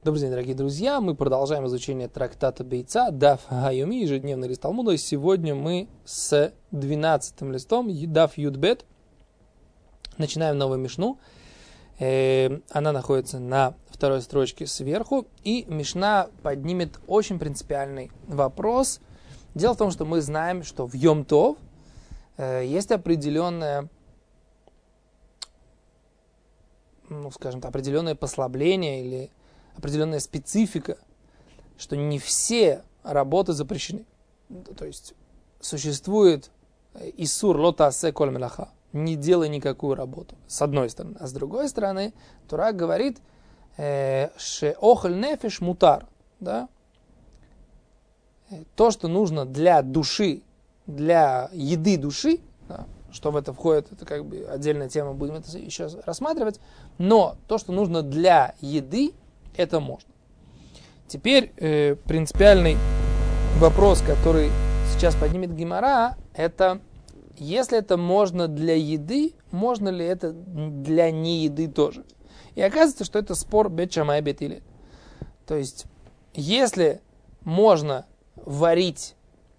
Добрый день, дорогие друзья. Мы продолжаем изучение трактата Бейца, Даф Хайоми, ежедневный лист Талмуда. И сегодня мы с 12-м листом, Даф Юдбет. Начинаем новую мишну. Она находится на второй строчке сверху. И мишна поднимет очень принципиальный вопрос. Дело в том, что мы знаем, что в Йом-Тов есть определенное, определенное послабление или определенная специфика, что не все работы запрещены. То есть существует исур лота асе коль мелаха, не делай никакую работу, с одной стороны. А с другой стороны, Тора говорит, ше охоль нефеш мутар, да? То, что нужно для души, для еды души, да, что в это входит, это как бы отдельная тема, будем это еще рассматривать, но то, что нужно для еды, это можно. Теперь принципиальный вопрос, который сейчас поднимет Гемара, это если это можно для еды, можно ли это для нееды тоже? И оказывается, что это спор Бет Шамай Бет Гилель. То есть, если можно варить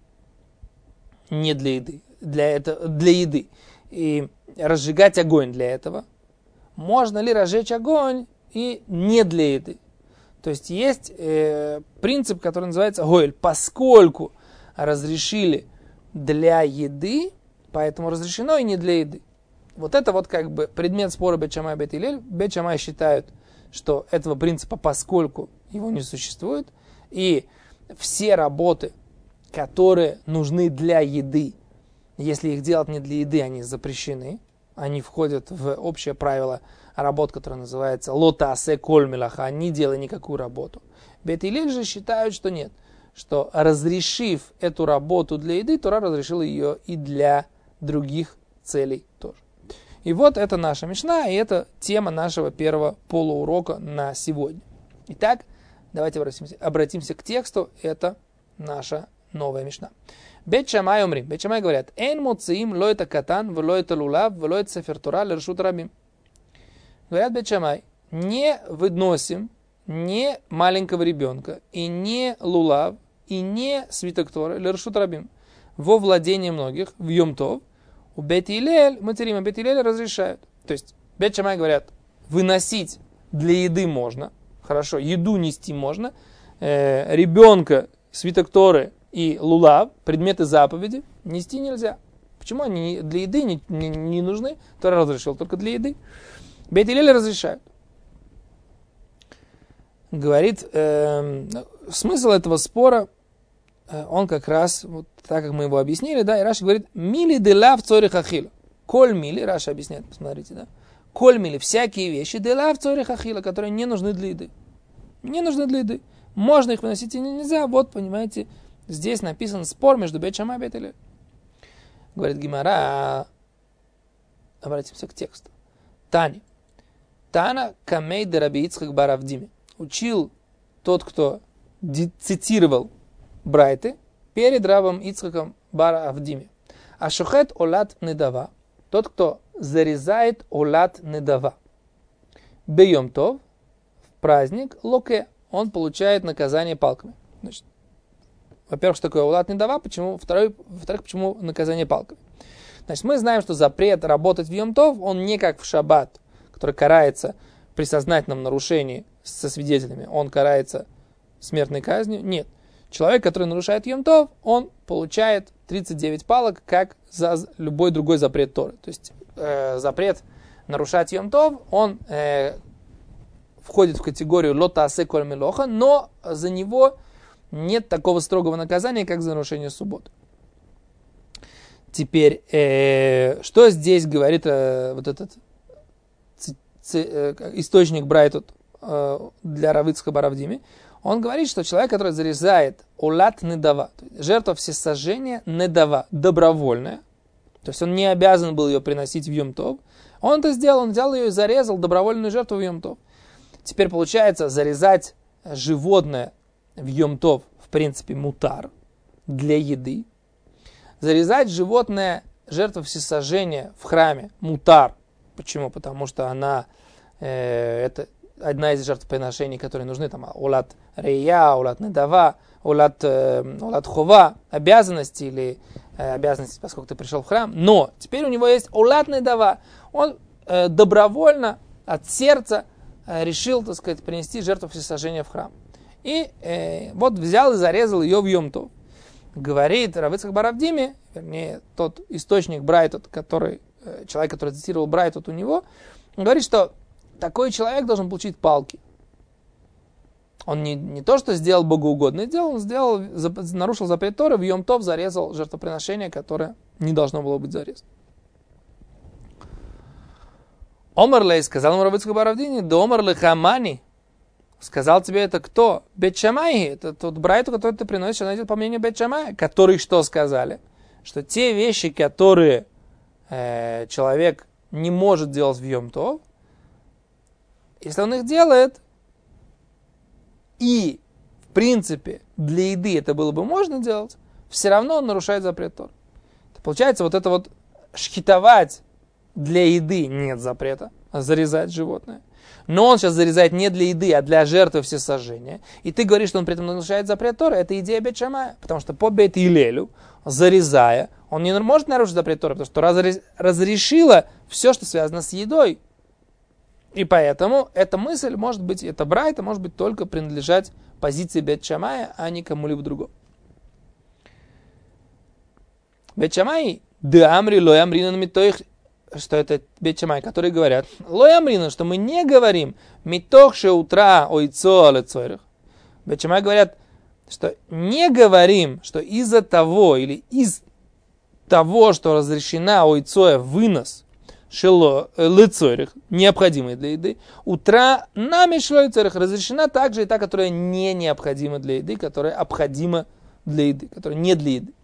не для еды, для еды, и разжигать огонь для этого, можно ли разжечь огонь и не для еды? То есть есть принцип, который называется гойль. Поскольку разрешили для еды, поэтому разрешено и не для еды. Вот это вот как бы предмет спора Бет Шамай Бет Гилель. Бет Шамай считают, что этого принципа поскольку его не существует. И все работы, которые нужны для еды, если их делать не для еды, они запрещены. Они входят в общее правило работ, которая называется лота асе коль мелаха, не делай никакую работу. Бет Гилель же считают, что нет, что разрешив эту работу для еды, Тора разрешила ее и для других целей тоже. И вот это наша мишна, и это тема нашего первого полуурока на сегодня. Итак, давайте обратимся к тексту, это наша новая мишна. Бет Шамай омрим, Бет Шамай говорят, эн моциим ло это катан, вло это лулав, вло это сефер Тора, лершут рабим. Говорят Бет Шамай, не выносим не маленького ребенка, и не лулав, и не свиток Торы, лершут рабим, во владение многих, в Йом-Тов, у Бет Гилель, материма Бет Гилель разрешают. То есть Бет Шамай говорят, выносить для еды можно, хорошо, еду нести можно, ребенка, свиток Торы и лулав, предметы заповеди, нести нельзя. Почему они для еды не нужны? Тора разрешил только для еды. Бет Гилель разрешают. Говорит, смысл этого спора, он как раз, вот так как мы его объяснили, да, и Раши говорит, мили делав цорих ахила. Коль мили, Раши объясняет, посмотрите, да. Коль мили, всякие вещи, делав цорих ахила, которые не нужны для еды. Не нужны для еды. Можно их выносить и нельзя. Вот, понимаете, здесь написан спор между Бет Шамай и Бет Гилель. Говорит Гемара, обратимся к тексту. Тани. Тана камей де Раби Ицхак бар Авдиме. Учил тот, кто цитировал Брайты перед Рабом Ицхаком бар Авдиме. А шохет олат недава. Тот, кто зарезает олат недава. Бейом тов, в праздник, локе, он получает наказание палками. Значит, во-первых, что такое олат недава, во-вторых, почему наказание палками. Значит, мы знаем, что запрет работать в Йом-Тов, он не как в шаббат, который карается при сознательном нарушении со свидетелями, он карается смертной казнью. Нет. Человек, который нарушает Йом-Тов, он получает 39 палок, как за любой другой запрет Торы. То есть запрет нарушать Йом-Тов, он входит в категорию лота асе коль мелоха, но за него нет такого строгого наказания, как за нарушение субботы. Теперь, что здесь говорит вот этот источник Брайтут для Рава Ицхака бар Авдиме? Он говорит, что человек, который зарезает олат недава, жертва всесожжения недава, добровольная, то есть он не обязан был ее приносить в Йом-Тов, он это сделал, он взял ее и зарезал добровольную жертву в Йом-Тов. Теперь получается, зарезать животное в Йом-Тов, в принципе, мутар, для еды. Зарезать животное, жертва всесожжения в храме, мутар. Почему? Потому что она, это одна из жертвоприношений, которые нужны, там, улат рея, улат недава, улат хова, обязанности или обязанности, поскольку ты пришел в храм. Но теперь у него есть улат недава. Он добровольно, от сердца решил, так сказать, принести жертву всесожжения в храм. И вот взял и зарезал ее в Йом-Тов. Говорит Рав Ицхак бар Авдими, вернее, тот источник Брайтот, человек, который цитировал Брайтот у него, говорит, что такой человек должен получить палки. Он не то, что сделал богоугодное дело, он нарушил запрет Торы, в Йом-Тов зарезал жертвоприношение, которое не должно было быть зарезано. Омар лей, сказал ему Рав Ицхак бар Авдими, да омар лей хамани. Сказал тебе это кто? Бет Шамай. Это тот Брайту, который ты приносишь, она идет по мнению Бет Шамая. Которые что сказали? Что те вещи, которые человек не может делать в Йом-Тов, если он их делает, и, в принципе, для еды это было бы можно делать, все равно он нарушает запрет Торы. Получается, вот это вот шхитовать для еды нет запрета, а зарезать животное. Но он сейчас зарезает не для еды, а для жертвы всесожжения. И ты говоришь, что он при этом нарушает запрет Торы. Это идея Бет Шамая. Потому что по Бет Илелю, зарезая, он не может нарушить запрет Торы, потому что разрешила все, что связано с едой. И поэтому эта мысль может быть, эта брайта может быть только принадлежать позиции Бет Шамая, а не кому-либо другому. Бет Шамай, да амри лой амринан митоих, что это Бет Шамай, которые говорят, лой амринан, что мы не говорим митох ше утра ойцо алецойрах. Бет Шамай говорят, что не говорим, что из-за того или из того, что разрешена ойцоя вынос шело лецойрах, необходимый для еды, утра нами шло лецойрах разрешена также и та, которая не необходима для еды, которая обходима для еды, которая не для еды.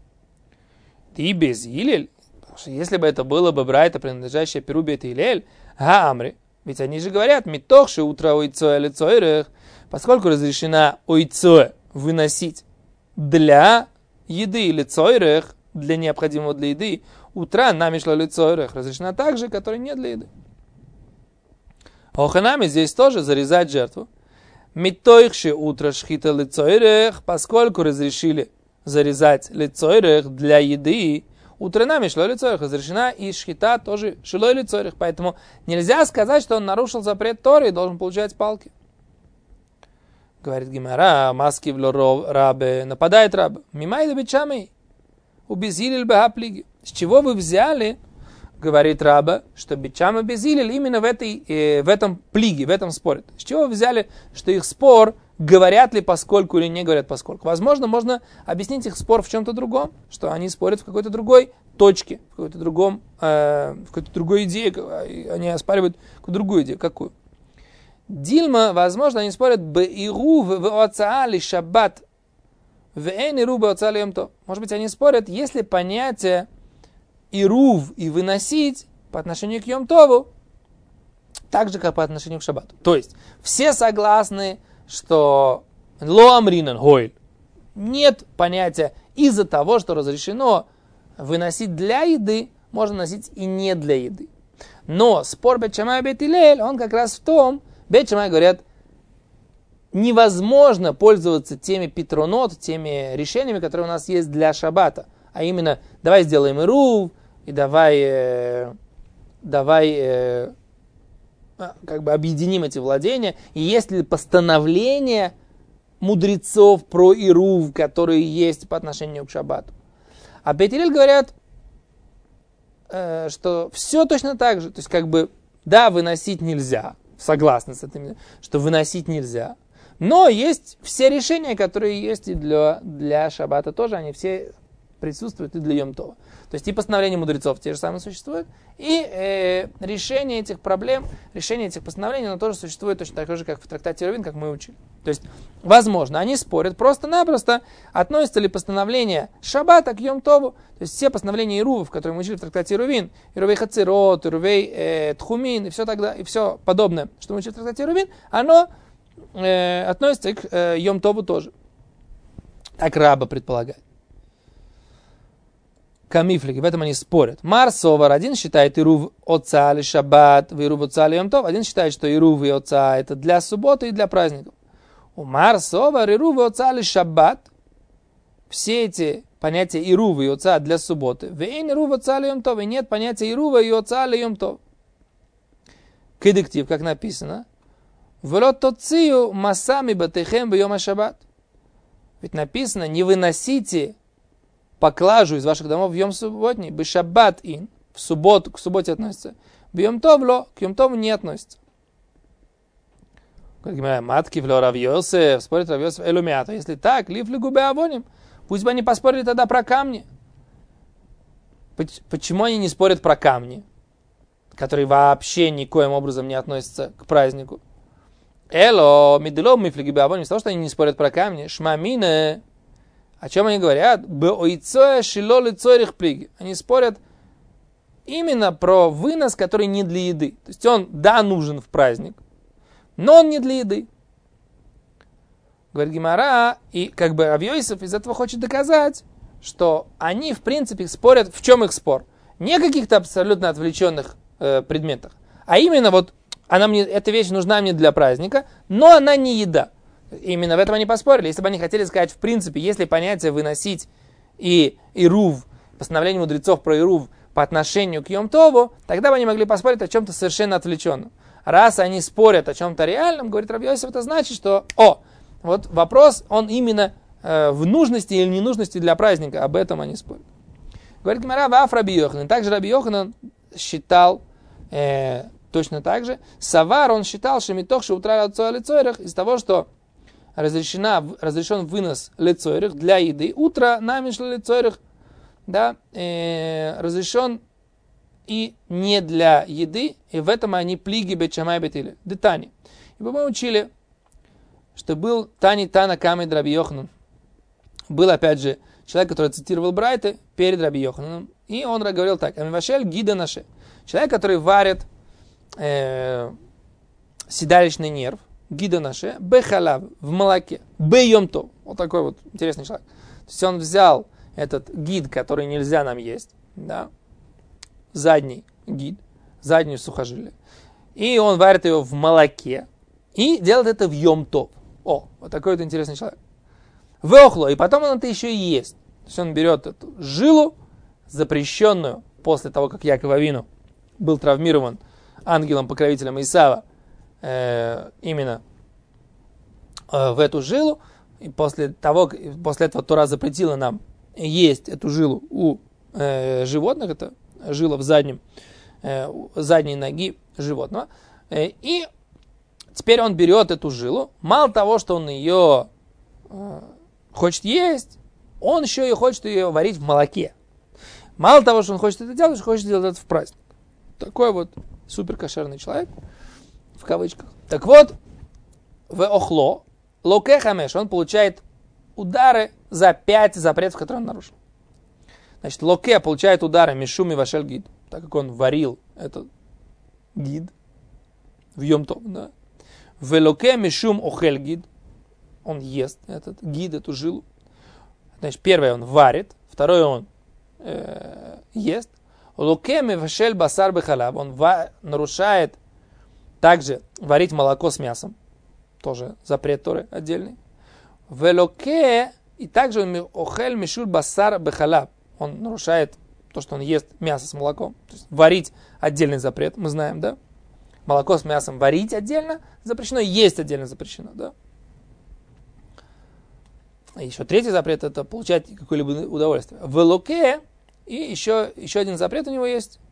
Ты без Илель, если бы это было бы брайта, принадлежащая Перу Бет Илель, Амри, ведь они же говорят, митохши утра ойцоя лецойрах, поскольку разрешена ойцоя выносить для еды лецойрах, для необходимого для еды, утра нами шло лецойрах, разрешена также, которая не для еды. Оханами здесь тоже зарезать жертву. Митохши утра шхита лецойрах, поскольку разрешили зарезать лецойрах для еды, утренами шло лицойрах, разрешена и шхита тоже шло лицойрах. Поэтому нельзя сказать, что он нарушил запрет Торы и должен получать палки. Говорит Гемара, маски в рабе, нападает раб. Мимайда бичамей, убезилил бахаплиги. С чего вы взяли, говорит раба, что бичама безилил именно в этом плиге, в этом споре? С чего вы взяли, что их спор, говорят ли поскольку или не говорят поскольку? Возможно, можно объяснить их спор в чем-то другом, что они спорят в какой-то другой точке, в какой-то другой идее, они оспаривают какую-то другую идею. Какую? Дильма, возможно, они спорят б'иру в'оцаали шаббат в'эн иру б'оцаали йом-тов. Может быть, они спорят, если понятие ирув и выносить по отношению к Йом-Тову, так же, как по отношению к Шаббату. То есть, все согласны, что ло амринан хойль. Нет понятия из-за того, что разрешено выносить для еды, можно носить и не для еды. Но спор Бет Шамай и Бет Илель, он как раз в том, Бет Шамай говорят, невозможно пользоваться теми петронот, теми решениями, которые у нас есть для Шаббата. А именно, давай сделаем ирув, и давай как бы объединим эти владения. И есть ли постановление мудрецов про ирув, которые есть по отношению к Шаббату? А Бет Илель говорят, что все точно так же. То есть, как бы, да, выносить нельзя. Согласны с этим, что выносить нельзя. Но есть все решения, которые есть и для Шаббата тоже, они все присутствуют и для Йом-Това. То есть и постановления мудрецов те же самые существуют, и решение этих проблем, решение этих постановлений, оно тоже существует точно так же, как в трактате Эрувин, как мы учили. То есть, возможно, они спорят просто-напросто, относятся ли постановления Шаббата к Йом-Тову, то есть все постановления Ирувов, которые мы учили в трактате Эрувин, Ирувей Хацирот, Ирувей Тхумин и все тогда, и все подобное, что мы учили в трактате Эрувин, оно относится к Йом-Тову тоже. Так Раба предполагает. камифлики, в этом они спорят. Марсовар один считает ирув отца или шаббат, ирув отца или йом тов. Один считает, что ирув и отца это для субботы и для праздников. У Марсовар ирув отца или шаббат. Все эти понятия ирува и отца для субботы. Вейн ирува отца или йом тов. И нет понятия ирува и отца или йом тов. Кедиктив, как написано. Велот тоцию масами батехем бьем шаббат. Ведь написано, не выносите поклажу из ваших домов в йом субботний, бешаббат ин, в субботу, к субботе относится. Бьем товло, к йом тову не относится. Матки вло Рав Йосеф, спорит Рав Йосеф, элумята. Если так, лифли губе авоним, пусть бы они поспорили тогда про камни. Почему они не спорят про камни, которые вообще никоим образом не относятся к празднику? Эло, мидело, мифли губе авоним, с того, что они не спорят про камни, шмамине. О чем они говорят? Они спорят именно про вынос, который не для еды. То есть он, да, нужен в праздник, но он не для еды. Говорит Гемара, и как бы Рав Йосеф из этого хочет доказать, что они, в принципе, спорят, в чем их спор? Не о каких-то абсолютно отвлеченных предметах, а именно вот эта вещь нужна мне для праздника, но она не еда. Именно в этом они поспорили. Если бы они хотели сказать, в принципе, если понятие выносить и ирув, постановление мудрецов про ирув по отношению к Йом-Тову, тогда бы они могли поспорить о чем-то совершенно отвлеченном. Раз они спорят о чем-то реальном, говорит Рав Йосеф, это значит, что, вот вопрос, он именно в нужности или ненужности для праздника, об этом они спорят. Говорит Гемара, ваф Раби Йоханан. Также Раби Йоханан считал точно так же. Савар, он считал, что митох шеутра лецойрах, из того, что разрешен вынос лецойрах для еды. Утро намеш лецойрах, да, разрешен и не для еды, и в этом они плиги бечамай бетили. Детани. И мы учили, что был Тани Тана Камед Раби Йоханан. Был, опять же, человек, который цитировал Брайты перед Раби Йохананом, и он говорил так: Амивашель гида наше. Человек, который варит седалищный нерв, гида наше, бехалав, в молоке, бейомто. Вот такой вот интересный человек. То есть он взял этот гид, который нельзя нам есть, да, задний гид, заднюю сухожилие, и он варит ее в молоке и делает это в йом-тов. Вот такой вот интересный человек. Веохло, и потом он это еще и ест. То есть он берет эту жилу, запрещенную после того, как Яков Авину был травмирован ангелом-покровителем Исава, именно в эту жилу, и после этого Тора запретила нам есть эту жилу у животных, это жила в задней ноги животного, и теперь он берет эту жилу, мало того, что он ее хочет есть, он еще и хочет ее варить в молоке. Мало того, что он хочет это делать, он хочет делать это в праздник. Такой вот суперкошерный человек, в кавычках. Так вот, в охло, локе хамеш, он получает удары за 5 запретов, которые он нарушил. Значит, локе получает удары мишуми вашель гид, так как он варил этот гид в йом-тов, да. В локе мишум охель гид, он ест этот гид, эту жилу. Значит, первое он варит, второе он ест. Локе мивашель басар бехалав, он нарушает также варить молоко с мясом. Тоже запрет Торы отдельный. Велоке, и также он охель мишуль басар бехалав, он нарушает то, что он ест мясо с молоком. То есть варить отдельный запрет, мы знаем, да? Молоко с мясом варить отдельно запрещено, есть отдельно запрещено, да? И еще третий запрет — это получать какое-либо удовольствие. В луке, и еще один запрет у него есть.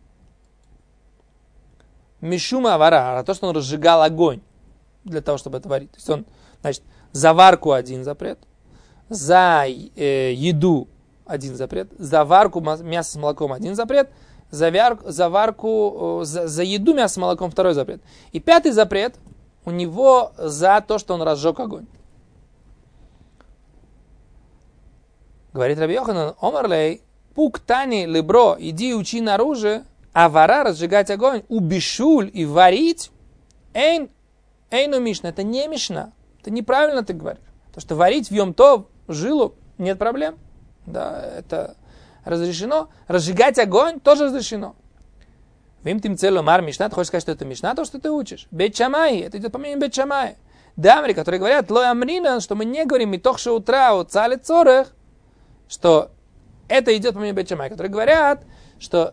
Мишума авара, то, что он разжигал огонь для того, чтобы это варить. То есть он, значит, за варку один запрет, за еду один запрет, за варку мяса с молоком один запрет, за еду мяса с молоком второй запрет. И пятый запрет у него за то, что он разжег огонь. Говорит Раби Йоханан, Омарлей, пук тани лебро, иди учи наружу, а вара разжигать огонь, убишуль и варить, эйну мишна, это не мишна, это неправильно ты говоришь. То, что варить в йом-тов жилу, нет проблем. Да, это разрешено. Разжигать огонь тоже разрешено. Вим тим цело мар мишна, ты хочешь сказать, что это мишна, то, что ты учишь. Бейт Шамай, это идет по мнению Бейт Шамай. Дамри, которые говорят, лой амрина, что мы не говорим митохше утра от цали цорех, что это идет по мнению Бейт Шамай, которые говорят, что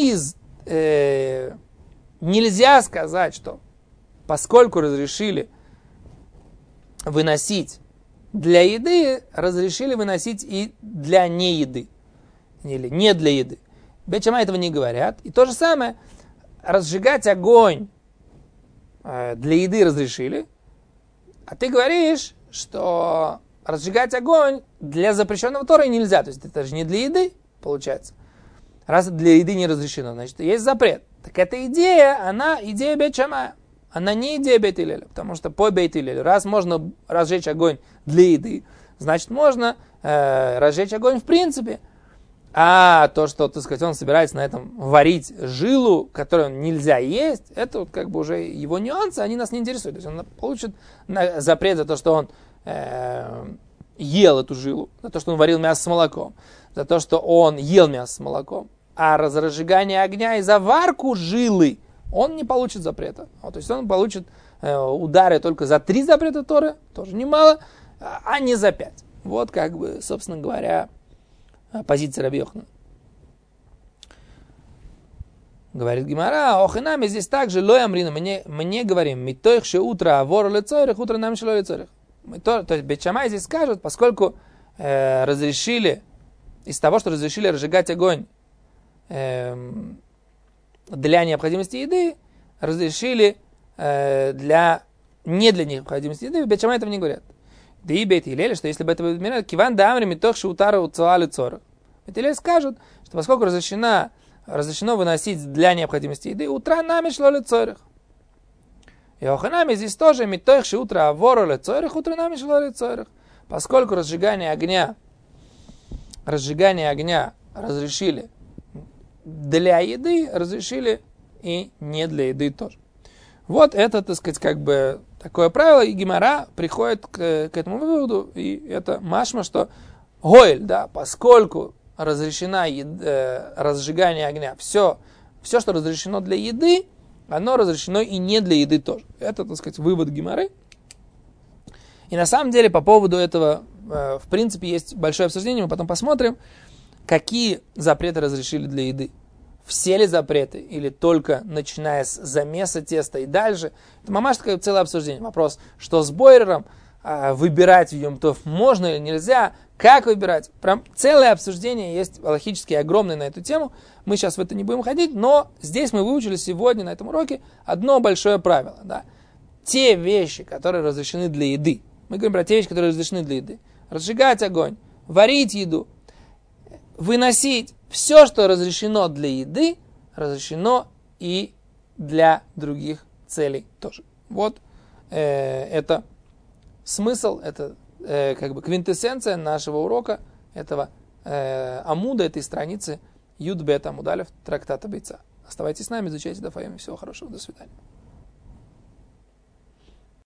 нельзя сказать, что поскольку разрешили выносить для еды, разрешили выносить и для нееды. Или не для еды. Бейт Шамай этого не говорят. И то же самое, разжигать огонь для еды разрешили, а ты говоришь, что разжигать огонь для запрещенного Торой нельзя. То есть это же не для еды, получается. Раз для еды не разрешено, значит, есть запрет. Так эта идея, она идея Бейт Шамая. Она не идея Бейт Илеля, потому что по Бейт Илелю, раз можно разжечь огонь для еды, значит, можно разжечь огонь в принципе. А то, что, так сказать, он собирается на этом варить жилу, которую нельзя есть, это вот как бы уже его нюансы, они нас не интересуют. То есть он получит запрет за то, что он ел эту жилу, за то, что он варил мясо с молоком, за то, что он ел мясо с молоком. А разжигание огня и заварку жилы он не получит запрета. То есть он получит удары только за 3 запрета Торы, тоже немало, а не за 5. Вот как бы, собственно говоря, позиция Раби Йоханана. Говорит Гемара, охинами здесь также лой амрина, мне говорим, митоих ше утро авор лецорих, утро нам шло лецорих. То есть Бейт Шамай здесь скажет, поскольку разрешили, из того, что разрешили разжигать огонь для необходимости еды, разрешили не для необходимости еды, Бейт Шамай этого не говорят. Да и Бейт Илель, что если бы это было киван да амри митох шеутара уцуали цорах. Бейт Илель скажут, что поскольку разрешено выносить для необходимости еды, утра нами шло ли цорах. И оханами здесь тоже митох шеутра авору ли цорах, утра нами шло ли цорах. Поскольку разжигание огня разрешили для еды, разрешили и не для еды тоже. Вот это, так сказать, как бы такое правило, и Гемара приходит к этому выводу, и это машма, что гойль, да, поскольку разрешено разжигание огня, все, что разрешено для еды, оно разрешено и не для еды тоже. Это, так сказать, вывод Гемары. И на самом деле по поводу этого, в принципе, есть большое обсуждение, мы потом посмотрим, какие запреты разрешили для еды. Все ли запреты, или только начиная с замеса теста и дальше. Это мамаш такое целое обсуждение. Вопрос, что с бойрером выбирать в Йом-Тов можно или нельзя, как выбирать. Прям целое обсуждение есть логически огромное на эту тему. Мы сейчас в это не будем ходить, но здесь мы выучили сегодня на этом уроке одно большое правило. Да? Те вещи, которые разрешены для еды. Мы говорим про те вещи, которые разрешены для еды. Разжигать огонь, варить еду, выносить. Все, что разрешено для еды, разрешено и для других целей тоже. Вот это смысл, это как бы квинтэссенция нашего урока, этого амуда, этой страницы Юд Бет Амуд Алеф трактата Бейца. Оставайтесь с нами, изучайте Дафаим. Всего хорошего, до свидания.